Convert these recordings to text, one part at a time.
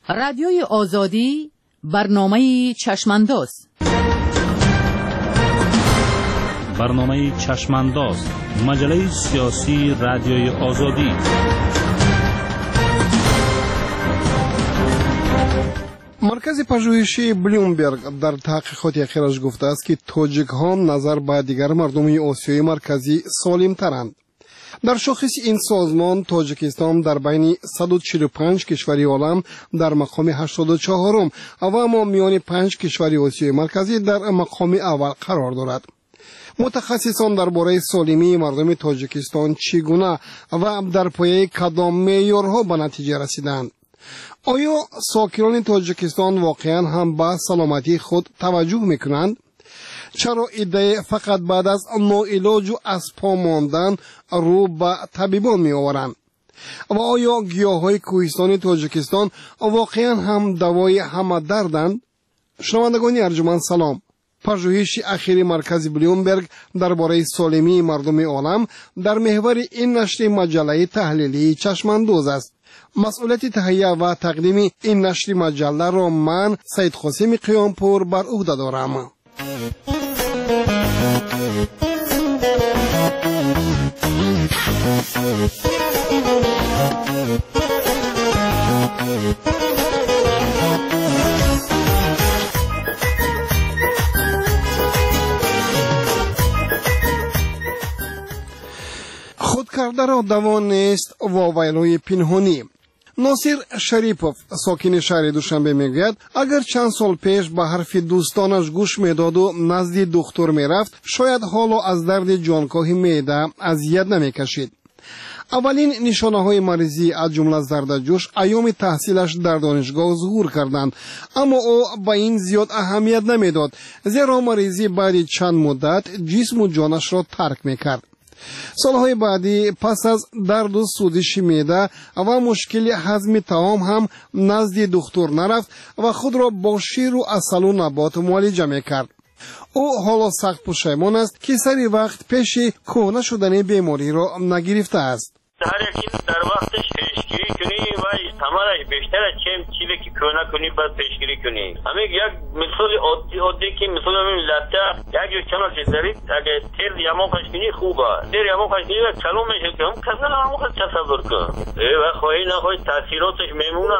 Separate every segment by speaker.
Speaker 1: رادیوی آزادی برنامه چشمانداز.
Speaker 2: برنامه چشمانداز، مجله سیاسی رادیوی آزادی.
Speaker 3: مرکز پژوهشی بلومبرگ در تحقیقات اخیرش گفته است که تاجیک ها نظر به دیگر مردم آسیای مرکزی سالم ترند. در شاخص این سازمان تاجیکستان در بین 145 کشور عالم در مقام 84 و اما میان 5 کشور آسیای مرکزی در مقام اول قرار دارد. متخصصان درباره سالمی مردم تاجیکستان چگونه و در پایه کدام معیارها به نتیجه رسیدند؟ آیا ساکنان تاجیکستان واقعا هم به سلامتی خود توجه میکنند؟ چرا ایده فقط بعد از ناعلاج و از پا ماندن رو به طبیبان می آورند؟ و آیا گیاهای کوهستانی تاجیکستان واقعا هم دوای همه دردند؟ شنوندگان ارجمند سلام. پژوهش اخیر مرکز بلومبرگ درباره سالمی مردم عالم در محور این نشر مجله تحلیلی چشمانداز است. مسئولیت تهیه و تقدیم این نشر مجله را من سید قاسم قیامپور بر عهده دارم. خودکرده را دوا نیست واویلای پنهانی. ناصر شریپوف ساکن شهر دوشنبه میگوید اگر چند سال پیش به حرف دوستانش گوش میداد و نزد دکتر میرفت شاید حالا از درد جانکاه معده اذیت نمیکشید. اولین نشانه های مریضی از جمله زردجوش ایام تحصیلش در دانشگاه ظهور کردند، اما او به این زیاد اهمیت نمیداد زیرا مریضی بعد چند مدت جسم و جانش را ترک میکرد. سالهای بعدی پس از درد و سوزش معده و مشکل هضم طعام هم نزد دکتر نرفت و خود را با شیر و عسل و نبات معالجه میکرد. او حالا سخت پشیمان است که سری وقت پیش کهنه شدن بیماری را نگرفته است.
Speaker 4: هر یکی در وقتش پیشگیری کنی و تمامش بیشتر از چیزی که کهنه کنی باید پیشگیری کنی. همین یک مثال عادی که مثلا همین لطه یک چنان چیز دارید اگه تیر یما خشکنی خوبه تیر یما خشکنی و کلوم میشه که هم کسان همون خود تصور کن و خواهی نخواهی تاثیراتش میمونه.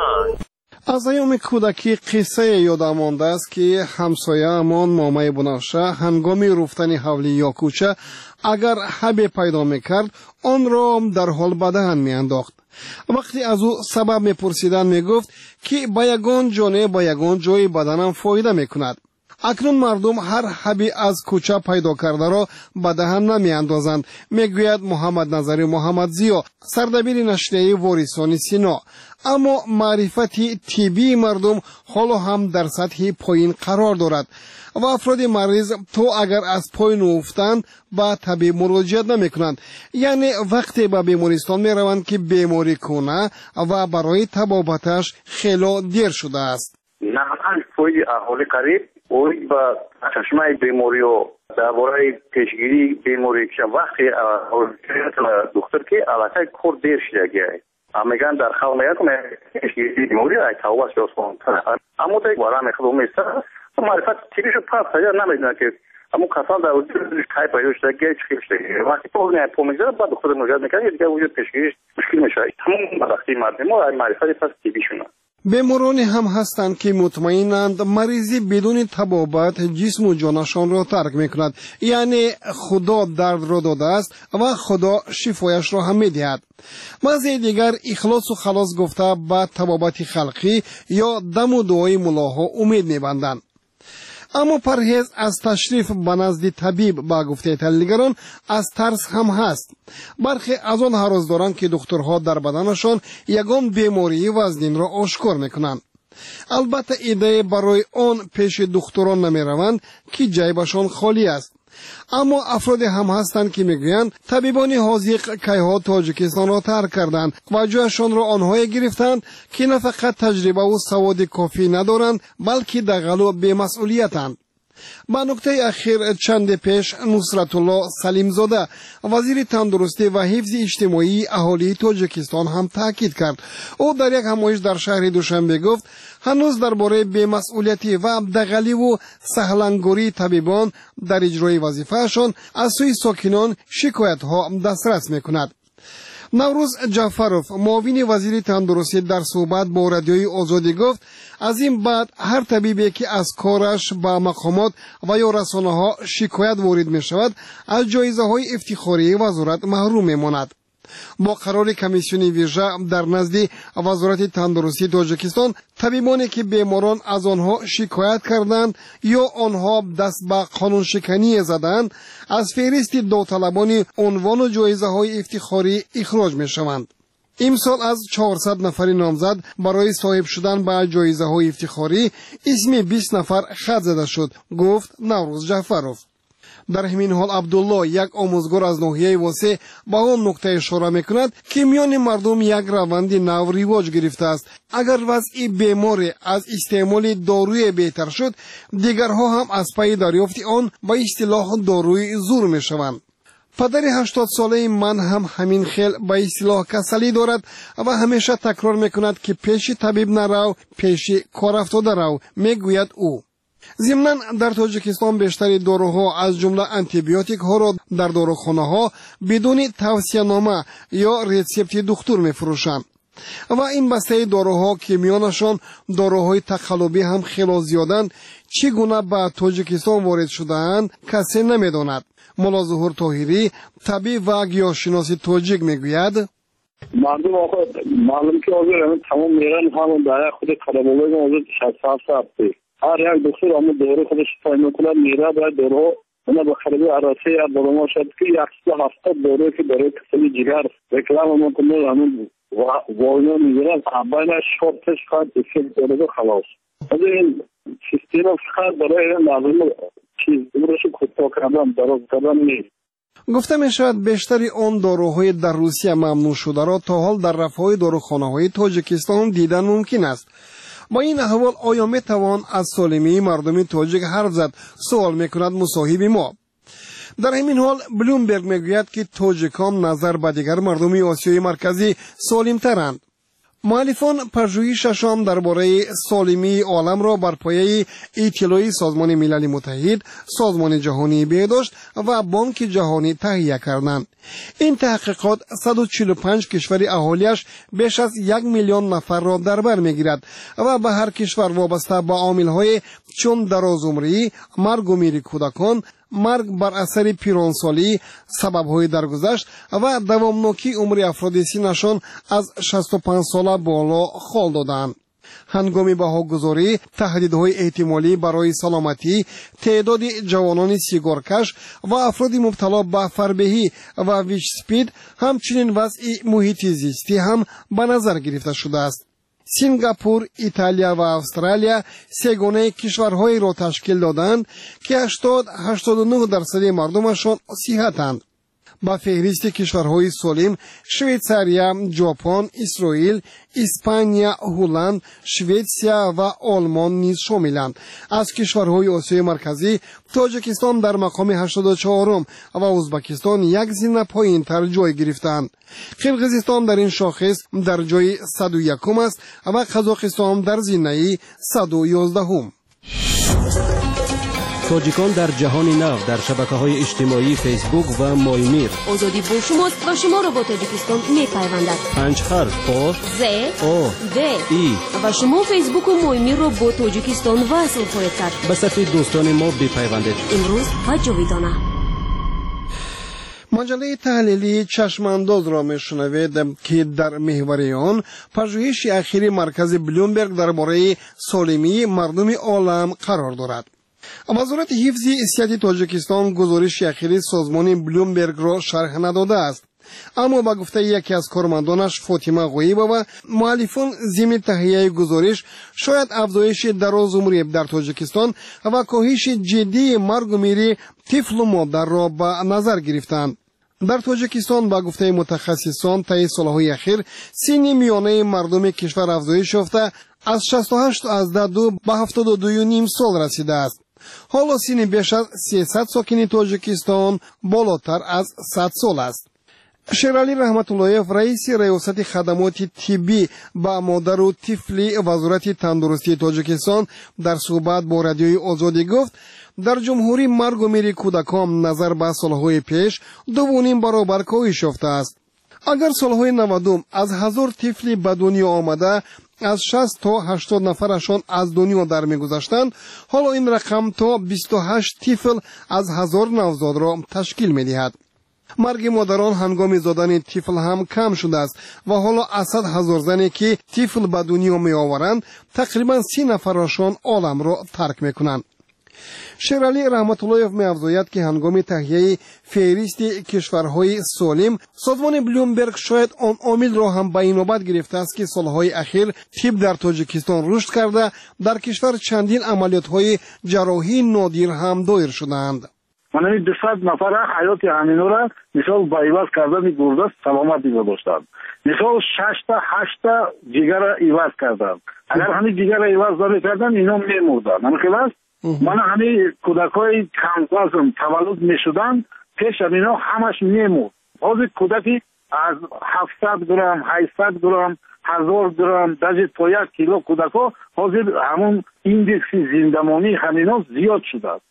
Speaker 3: از ایام کودکی قصه یادم مانده است که همسایه امان مامای بنفشه هنگام رفتن حولی یا کوچه اگر حب پیدا میکرد آن را در حال به دهن میانداخت. وقتی از او سبب میپرسیدن میگفت که با یگان جانه با یگان جای بدنم فایده میکند. اکنون مردم هر حبی از کوچه پیدا کرده را به دهن نمیاندازند، میگوید محمد نظری محمد زیا سردبیر نشریه وارثان سینا. اما معرفت طبی مردم حالا هم در سطح پایین قرار دارد و افراد مریض تو اگر از پایین افتند به طبیب مراجعه نمیکنند، یعنی وقتی به بیمارستان میروند که بیماری کنه و برای طبابتش خیلی دیر شده است.
Speaker 5: نحن فوی احوال قریب اوی با چشمه بیماری و درباره پیشگیری بیماری که وقتی دکتر که علاقه کور دیر شده گیه میگن در خواهد پیشگیری بیماری ای توبه شد اما تا وارم خودم است معرفت تیریشو پاس یا نمیدونه که اما کسان در وجودش کای پیدا شده گیه چخیل شده وقتی پول میگذاره بعد دکتر مراجعه میکنه دیگه وجود پیشگیریش مشکل میشه. تمام وقتی مردم معرفت پس تیبیشونه.
Speaker 3: بیمارانی هم هستند که مطمئنند مریضی بدون طبابت جسم و جانشان را ترک میکند، یعنی خدا درد را داده است و خدا شفایش را هم میدهد. بعضی دیگر اخلاص و خلاص گفته به طبابت خلقی یا دم و دعای ملاها امید میبندند. اما پرهیز از تشریف به نزد طبیب با گفته تحلیلگران از ترس هم هست. برخی از آن هراس دارند که دکترها در بدنشان یگان بیماری وزنین را آشکار میکنند. البته ایده برای آن پیش دکتران نمیروند که جیبشان خالی است. اما افراد هم هستند که میگویند طبیبان حاذق کیها تاجیکستان را ترک کردند و جایشان را آنهایی گرفتند که نه فقط تجربه و سواد کافی ندارند بلکه دغل و بی‌مسئولیتند. با نکته اخیر چند پیش نصرت الله سلیمزاده وزیر تندرستی و حفظ اجتماعی اهالی تاجیکستان هم تاکید کرد. او در یک همایش در شهر دوشنبه گفت هنوز درباره بی‌مسئولیتی و دغلی و سهلنگاری طبیبان در اجرای وظیفه‌شان از سوی ساکنان شکایت‌ها دسترس می‌کند. نوروز جعفروف معاون وزیر تندرستی در صحبت با رادیوی آزادی گفت از این بعد هر طبیبی که از کارش با مقامات و یا رسانه‌ها شکایت وارد می‌شود از جایزه‌های افتخاری وزارت محروم می‌ماند. با قرار کمیسیون ویژه در نزد وزارت تندرستی تاجیکستان طبیبانی که بیماران از آنها شکایت کردند یا آنها دست به قانون شکنی زدند از فهرست داوطلبان عنوان و جایزه‌های افتخاری اخراج می‌شوند. امسال از 400 نفر نامزد برای صاحب شدن به جایزه‌های افتخاری اسم 20 نفر خط زده شد، گفت نوروز جعفروف. در همین حال عبدالله یک آموزگار از ناحیه واسه با آن نکته اشاره میکند که میان مردم یک روند نو رواج گرفته است. اگر وضع بیمار از استعمال داروی بهتر شد دیگرها هم از پی دریافت آن با اصطلاح داروی زور میشوند. پدر 80 ساله من هم همین خیل با اصطلاح کسلی دارد و همیشه تکرار میکند که پیش طبیب نرو پیش کار افتاده رو، میگوید او. ضمناً در تاجیکستان بیشتر داروها از جمله آنتیبیوتیک ها را در داروخانه ها بدون توصیه نامه یا ریسپت دکتر میفروشند و این بسته داروها که میانشان داروهای تقلبی هم خیلی زیادند چگونه به تاجیکستان وارد شده‌اند کسی نمیداند. مولا ظهور طاهری طبیب و گیاهشناس تاجیک میگوید
Speaker 6: مردم آقا معلوم که آزار تمام میرن همون در خود کاربالای ما آزار 67 هفته هر یک دکتر همون دوره خودش تعیین میکنه میره باید دوره اونا به خرابی عراسی یا برما شد که 170 دوره که برای کسلی جگر رکلام همون کنه همون واینا میگیرن بین شورتش خواهد افیل دوره خلاص از این سیستم فقط برای لازم چیز دورش کتا کردن دراز کردن نیست.
Speaker 3: گفته می شود بیشتری آن داروهای در روسیه ممنوع شده را تا حال در رفاه داروخانه‌های تاجیکستان دیدن ممکن است. با این احوال آیا می توان از سالمی مردم تاجیک حرف زد؟ سوال می کند مصاحب ما. در همین حال بلومبرگ می گوید که تاجیکان نظر به دیگر مردم آسیای مرکزی سالم ترند. مؤلفان پژوهششان درباره سالمی عالم را بر پایه اطلاع سازمان ملل متحد، سازمان جهانی بهداشت و بانک جهانی تهیه کردند. این تحقیقات 145 کشور اهالیش بیش از 1 میلیون نفر را در بر میگیرد و به هر کشور وابسته به عامل‌های چون درازعمری، مرگ و میر کودکان، مرگ بر اثر پیرانسالی، سبب‌های درگذشت و دوامناکی عمر افراد سنشان از 65 ساله بالا خال دادند. هنگام بهاگذاری تهدیدهای احتمالی برای سلامتی تعداد جوانان سیگارکش و افراد مبتلا به فربهی و ویچ سپید همچنین وضع محیط زیستی هم به نظر گرفته شده است. سینگاپور، ایتالیا و استرالیا سگانه کشورهایی را تشکیل دادند که 80-89% مردمشان صحتند. با فهرست کشورهای سالم شویتساریا، ژاپن، اسرائیل، اسپانیا، هلند، شویتسیا و آلمان نیز شاملند. از کشورهای آسیای مرکزی تاجیکستان در مقام 84 و ازبکستان یک زینه پایین‌تر جای گرفتند. قرقیزستان در این شاخص در جای 101 است و قزاقستان در زینه 111.
Speaker 7: تاجیکان در جهان نو در شبکه‌های اجتماعی فیسبوک و مایمیر.
Speaker 8: آزادی با شماست و شما را با تاجیکستان می‌پیوندد.
Speaker 7: 5 حرف آ
Speaker 8: ز
Speaker 7: او
Speaker 8: د
Speaker 7: ای
Speaker 8: و شما فیسبوک و مایمیر را با تاجیکستان وصل خواهید کرد.
Speaker 7: به صفحه دوستان ما بپیوندید.
Speaker 8: امروز و جاویدانه.
Speaker 3: مجله تحلیلی چشمانداز را میشنوید که در محور آن پژوهش اخیر مرکز بلومبرگ درباره سالمی مردم عالم قرار دارد. وزارت حفظ صحت تاجیکستان گزارش اخیر سازمان بلومبرگ را شرح نداده است، اما با گفته یکی از کارمندانش فاطمه غویبه و مؤلفان ضمن تهیه گزارش شاید افزایش درازعمری در تاجیکستان و کاهش جدی مرگ و میر طفل و مادر را به نظر گرفتند. در تاجیکستان با گفته متخصصان طی سالهای اخیر سن میانه مردم کشور افزایش یافته از 68 به 72.5 سال رسیده است. حالا سن بیش از 300 ساکن تاجیکستان بالاتر از 100 سال است. شیرعلی رحمت اللهیف رئیس ریاست خدمات طبی با مادر و طفل وزارت تندرستی تاجیکستان در صحبت با رادیوی آزادی گفت در جمهوری مرگ و میر کودکان نظر به سالهای پیش 2.5 برابر کاهش یافته است. اگر سالهای 90 از 1000 طفل به دنیا آمده از 60 تا 80 نفرشان از دنیا در می‌گذشتند، حالا این رقم تا 28 طفل از 1000 نوزاد را تشکیل می‌دهد. مرگ مادران هنگام زادن طفل هم کم شده است و حالا از 100,000 زنی که طفل به دنیا می‌آورند تقریبا 30 نفرشان عالم را ترک می‌کنند. شیرعلی رحمت اللهیف می‌افزاید که هنگام تهیه فهرست کشورهای سالم سازمان بلومبرگ شاید آن عامل را هم به این نوبت گرفته است که سالهای اخیر طب در تاجیکستان رشد کرده در کشور چندین عملیات‌های جراحی نادر هم دایر شده‌اند.
Speaker 6: من این 200 نفر حیات همینا را مثال با عوض کردن گرده سلامتی گذاشتم. مثال 6 تا 8 تا جگر عوض کردم. اگر همین جگر عوض نمی‌کردن اینا می‌مردن. نمی‌خواست من همین کودکای کم وزن تولد می‌شدن پیش اینا همش می‌مرد. حاضر کودکی از 700 گرم 800 گرم 1000 گرم درجه تا 1 کیلو کودکا حاضر همون ایندکس زندگانی همینا زیاد شده است.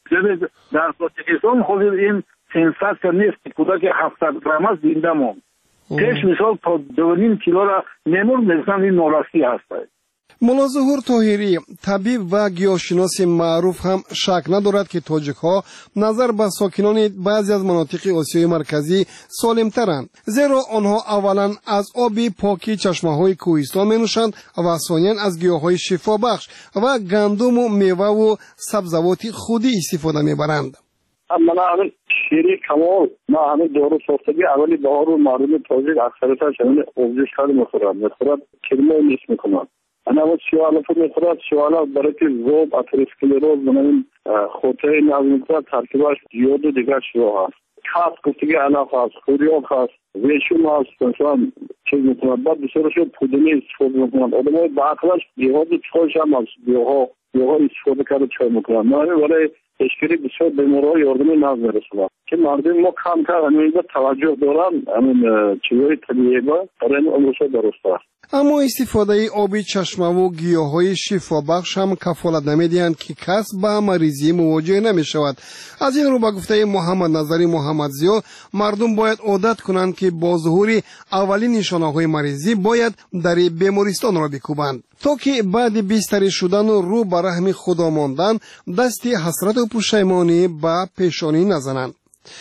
Speaker 6: در تاجیکستان حاضر این سنساس نیست کودک 700 گرم است زنده ماند. پیش مثال تا 2.5 کیلو را می‌مرد مثلا این ناراستی هست.
Speaker 3: ملا ظهور طاهری طبیب و گیاهشناس معروف هم شک ندارد که تاجیک‌ها نظر به ساکنان بعضی از مناطق آسیای مرکزی سالم‌ترند، زیرا آنها اولا از آب پاکی چشمه‌های کوهستان می‌نوشند و ثانیاً از گیاه‌های شفابخش و گندم و میوه و سبزیجات خودی استفاده می‌برند.
Speaker 6: من همین شیری کمال ما همین دارو ساختگی اولی بهار و مردم تاجیک اکثرتش همین آبجوش خیلی می‌خورند کلمه نیست می‌کنند. انا اول شوالا فوق میخورد شوالا برای که زوب اتروسکلروز بنابراین خطه نازمیتر ترکیبش دیود و دیگر شوا هست. خاص گفتگی علاق هست، خوریاب هست، ویشون هست، مثلا چیز میکنند. بعد بسیارش پودنی استفاده میکنند. آدم های باقلش دیوها دو چخوش هم هست، دیوها استفاده کرده چای میکنند. ما همین برای اشکری بسیار بیمارهای یاردمی ناز میرسونند. که مردم ما کم کرد همین با توجه دارن همین چیزهای طبیعی با برای این امروزها درست است.
Speaker 3: اما استفاده آب چشمه و گیاه‌های شفابخش هم کفالت نمی‌دهند که کس به مریضی مواجه نمی‌شود. از این رو به گفته محمد نظری محمدزیا مردم باید عادت کنند که با ظهور اولین نشانه‌های مریضی باید در بیمارستان را بکوبند تا که بعد بستری شدن و رو به رحم خدا ماندن دست حسرت و پشیمانی به پیشانی نزنند.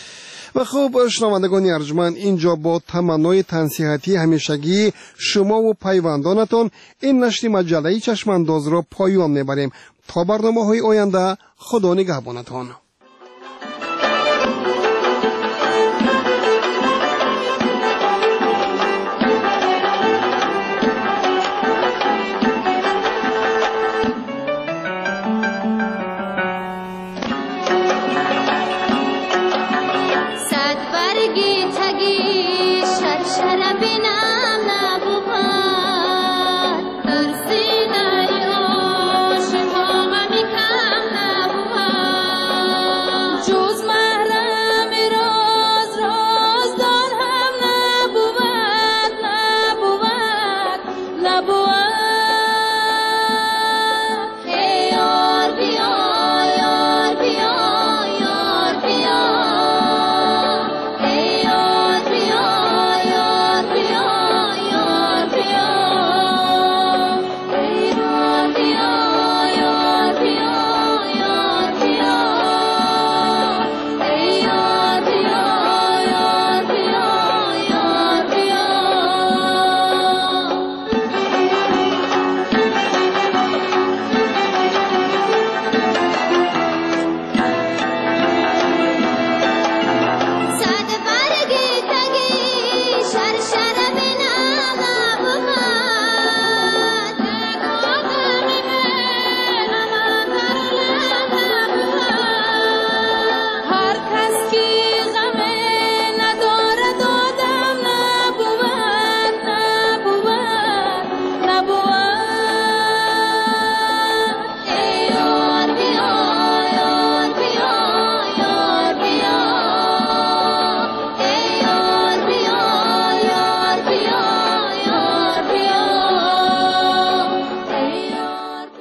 Speaker 3: و خب شنوندگان ارجمند، اینجا با تمنای تنصیحاتی همیشگی شما و پیوندانتان این نشر مجله چشمانداز را پایان میبریم تا برنامه‌های آینده. خدا نگهبانتان.